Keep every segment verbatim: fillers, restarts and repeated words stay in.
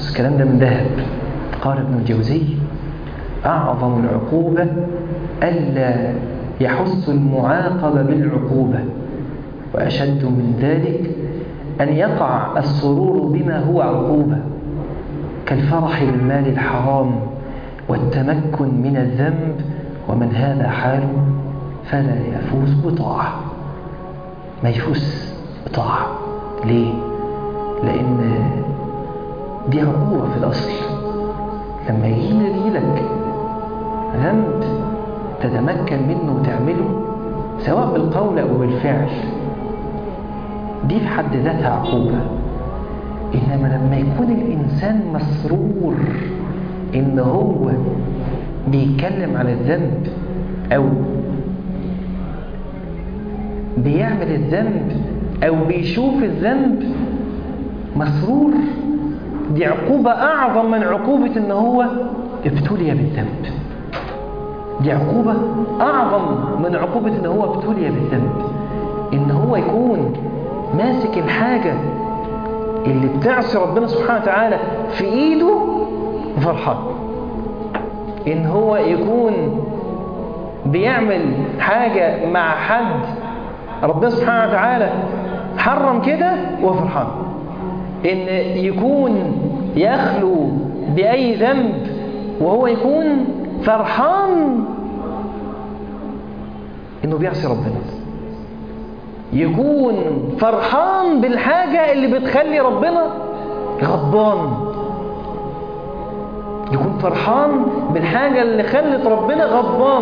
بص الكلام ده من ذهب. قال ابن الجوزي: أعظم العقوبة ألا يحس المعاقب بالعقوبة، وأشد من ذلك أن يقع السرور بما هو عقوبة، كالفرح بالمال الحرام والتمكن من الذنب، ومن هذا حاله فلا يفوز بطاعة. ما يفوز بطاعة. ليه؟ لأن دي عقوبة في الأصل. لما يجي لك ذنب تتمكن منه وتعمله سواء بالقول أو بالفعل، دي في حد ذاتها عقوبة. إنما لما يكون الإنسان مسرور إن هو بيتكلم على الذنب أو بيعمل الذنب أو بيشوف الذنب مسرور، دي عقوبة أعظم من عقوبة إن هو ابتلي بالذنب. دي عقوبة أعظم من عقوبة إن هو ابتلي بالذنب. إن هو يكون ماسك الحاجة اللي بتعصي ربنا سبحانه وتعالى في إيده فرحان، إن هو يكون بيعمل حاجة مع حد ربنا سبحانه وتعالى حرم كده وفرحان، إن يكون يخلو بأي ذنب وهو يكون فرحان إنه بيعصي ربنا، يكون فرحان بالحاجة اللي بتخلي ربنا غضبان، يكون فرحان بالحاجة اللي خلت ربنا غضبان.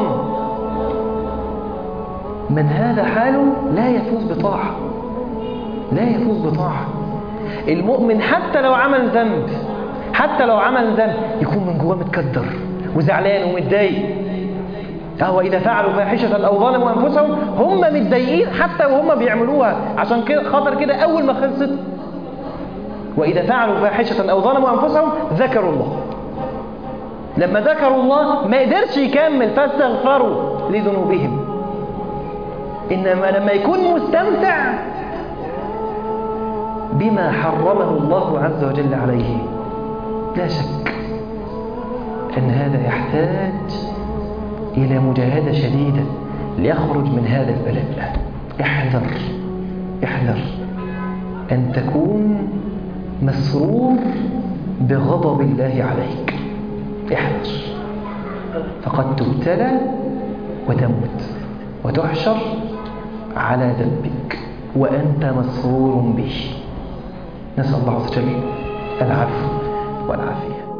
من هذا حاله لا يفوز بطاعة، لا يفوز بطاعة. المؤمن حتى لو عمل ذنب، حتى لو عمل ذنب يكون من جواه متكدر وزعلان ومتضايق. أهو إذا فعلوا فاحشة أو ظلموا أنفسهم، هم متضايقين حتى وهم بيعملوها. عشان كده خاطر كده أول ما خلصت وإذا فعلوا فاحشة أو ظلموا أنفسهم ذكروا الله. لما ذكروا الله ما قدرش يكمل فاستغفروا لذنوبهم. إنما لما يكون مستمتع بما حرمه الله عز وجل عليه، لا شك أن هذا يحتاج إلى مجاهدة شديدة ليخرج من هذا البلاء. احذر احذر أن تكون مسرور بغضب الله عليك. احذر، فقد تبتلى وتموت وتحشر على ذنبك وأنت مسرور به. نسأل الله عز وجل العفو والعافية.